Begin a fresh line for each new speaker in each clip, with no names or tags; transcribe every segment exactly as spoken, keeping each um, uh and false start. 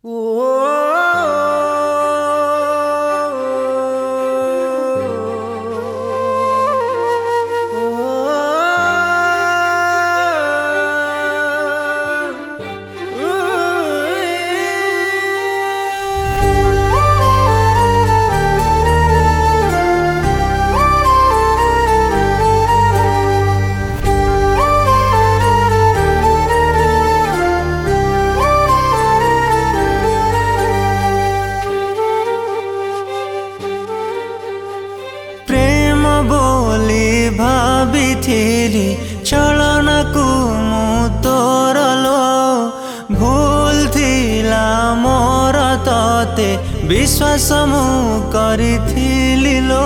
भाभी चलन को मु तोर लो भूल थिला मोर तते विश्वास मु करिथिली लो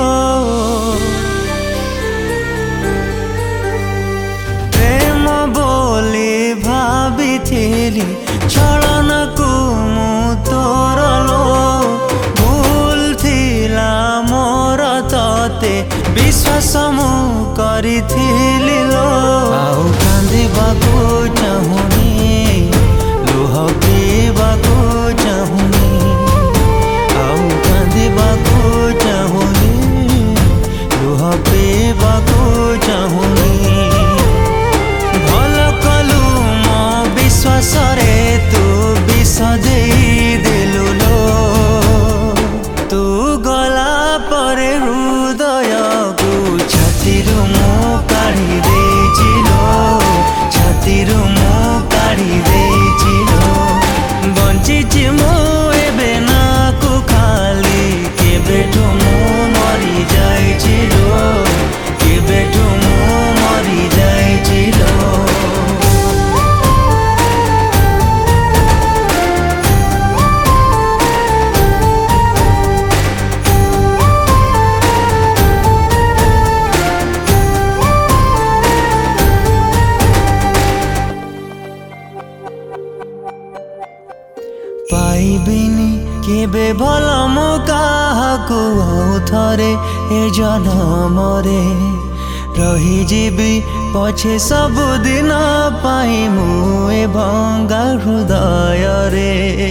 प्रेम बोली भाभी चलन को मु तोर लो भूल थिला मोर तते विश्वास मु करिथिली लो आउ कांदिबाकू चाहुनी लुह पीबाकू चाहुनी आउ कांदिबाकू चाहुनी लुह पीबाकू चाहुनी भल कलु मो विश्वास रे तू विष देई देलु लो तू गला परे हृदय को छातीरु मु काढ़ी देइचिलो छातीरु मु काढ़ी देइचिलो बंचिछि मु एबे ना को खाली केबेठु मु मरि जाइचिलो केबेठु मु मरि जाइचिलो पाइबिनी केबे भल मु काहाकू आउ थरे ए जनम रे रही जीवी पछे सब दिन पाई मु ए भंगा हृदय रे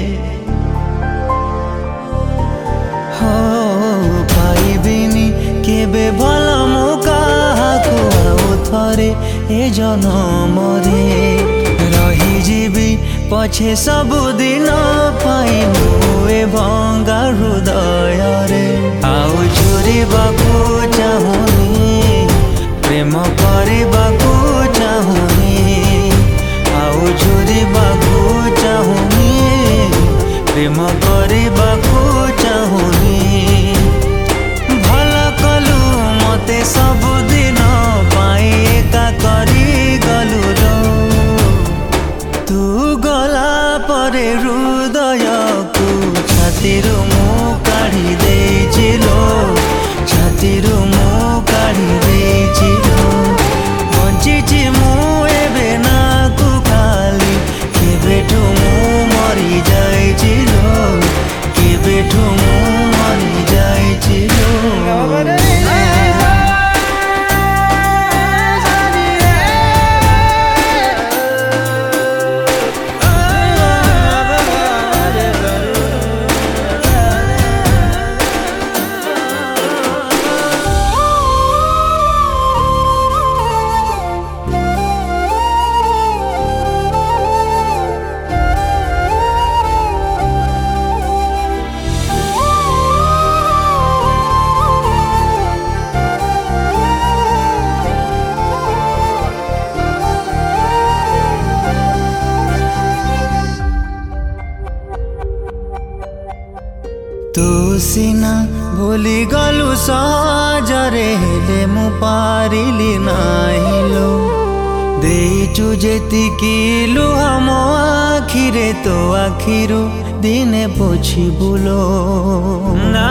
हो पाइबिनी केबे भल मु काहाकू आउ थरे ए जनम रे रही जीवी पछे सब दिन पाई मुए भंगा हृदय रे आउ जोड़िबाकू चाहुनी प्रेम करिबाकू चाहुनी आउ जोड़िबाकू चाहुनी प्रेम करिबाकू चाहुनी भल कलु मते सब दिन पाई एका करी गलु रो तू गला परे हृदय को छातीरु मु काढ़ी देइचिलो छातीरु मु काढ़ी देइचिलो बंचिछि मु एबे ना को खाली केबेठु मु मरि जाइचिलो केबेठु मु मरि जाइचिलो तू सिना भूली गलु सहजरे हेले मु पारिली नाही लो देइचु जेतिकी लुह मो आखिरे तो आखिरु दिने पोछि बुलो ना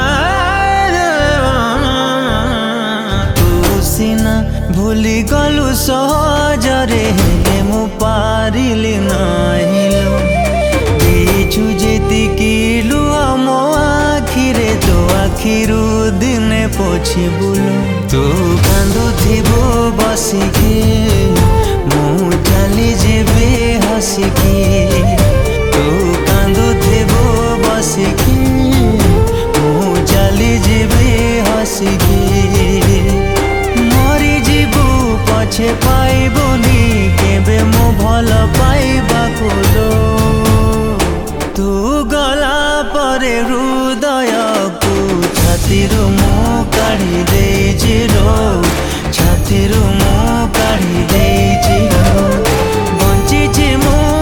तू सिना भूली गलु सहजरे हेले मु पारिली नाही लो देइचु जेतिकी लुह मो आखिरे तो आखिरु दिने पोछि बुलो तू कांदुथिबो बसिके मु चली जेबे हसिके तू कांदुथिबो छातीरू मु काढ़ी देछि रो छातीरू मु काढ़ी देछि रो बंचिछि मु